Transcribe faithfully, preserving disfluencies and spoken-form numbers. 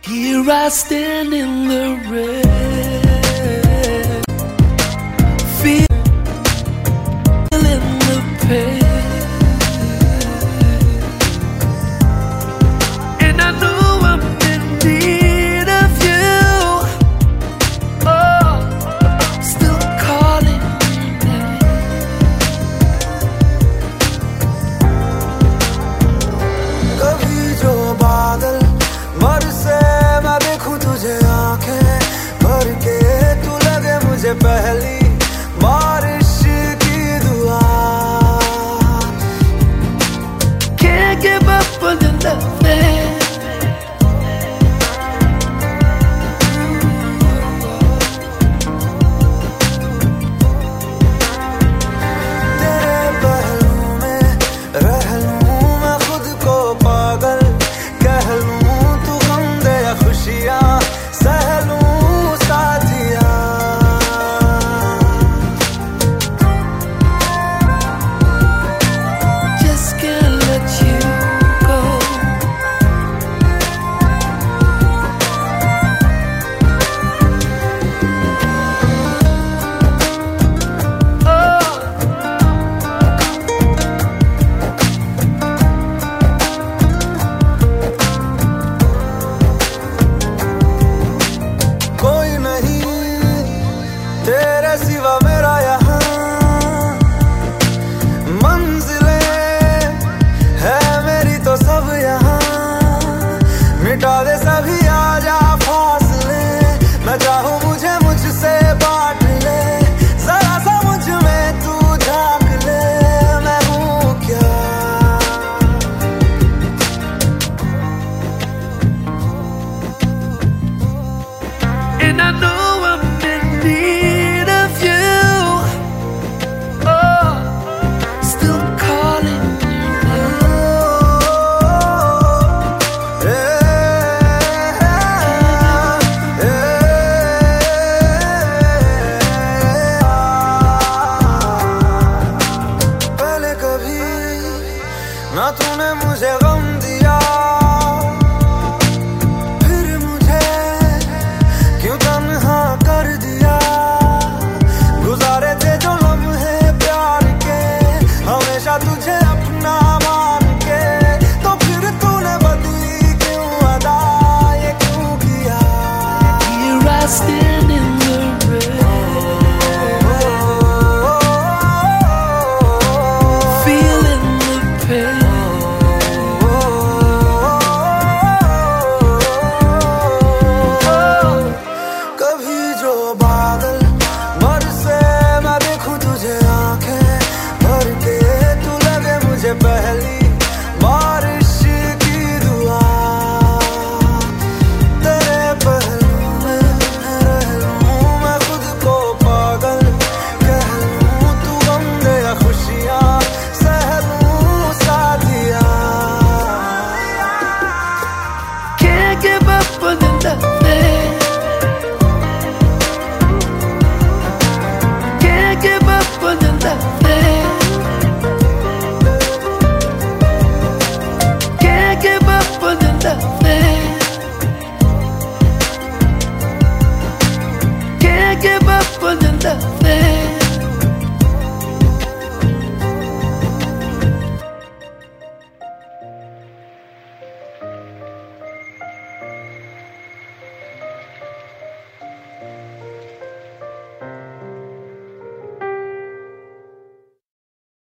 Here I stand in the rain, feeling the pain, and I know I'm in need of you. Oh, still calling your name. कभी जो बादल बरसे मैं देखूं तुझे आंखें भर के, तू लगे मुझे पहली बारिश की दुआ. Can't give up on your loving. तेरे पहलू में रह लूं मैं खुद को पागल, कह लूं तू गम दे या खुशियां सह लूं साथिया. Just can't let you go. Oh, कोई नहीं तेरे सिवा मेरा यहाँ, मंजिलें है मेरी तो सब यहाँ. मिटा दे सभी आजा फासले, मैं चाहूँ मुझे मुझसे बांट ले. जरा सा मुझ में तू झांक ले, मैं हूँ क्या. and I know I'm in need of you. Oh, still calling your पहले कभी ना तूने मुझे गम दिया, फिर मुझे क्यों तन्हा कर दिया. गुजारे थे जो लम्हे प्यार के, हमेशा तुझे अपना मान के, तो फिर तूने बदली क्यों अदा, ये क्यों किया. Here I stand in the rain, feeling the pain. Oh, कभी जो बादल बरसे मैं देखूं तुझे आंखें भर के, तू लगे मुझे पहली